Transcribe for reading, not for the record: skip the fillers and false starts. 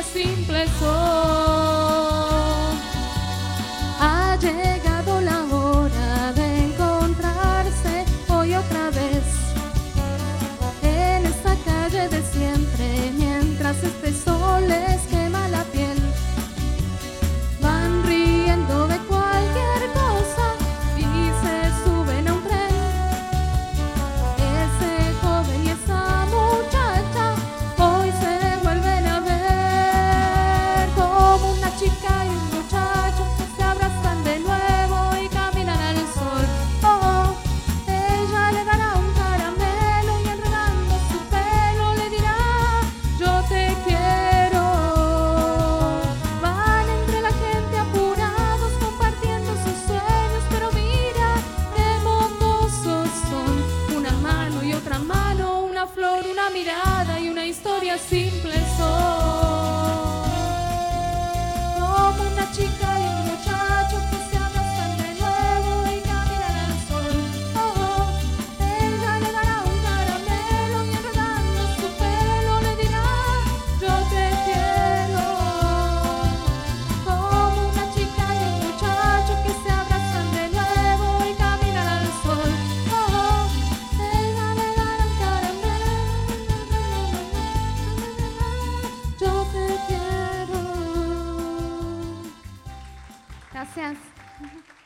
simples son. Ha llegado la hora de encontrarse hoy otra vez en esta calle de siempre, mientras este sol les quema la piel. Van riendo de cualquier cosa y se suben a un tren. Ese joven y esa muchacha hoy se vuelven a ver, como una chica y un muchacho que se abrazan de nuevo y caminan al sol. Oh, ella le dará un caramelo y enredando su pelo le dirá: yo te quiero. Van entre la gente apurados compartiendo sus sueños, pero mira qué mocosos son. Una mano y otra mano, una flor, una mirada y una historia simple son. Como una chica y un muchacho que se abrazan de nuevo y caminan al sol. Oh, ella le dará un caramelo y enredando su pelo le dirá: yo te quiero. Como una chica y un muchacho que se abrazan de nuevo y caminan al sol. Oh, ella le dará un caramelo, yo te quiero. Gracias.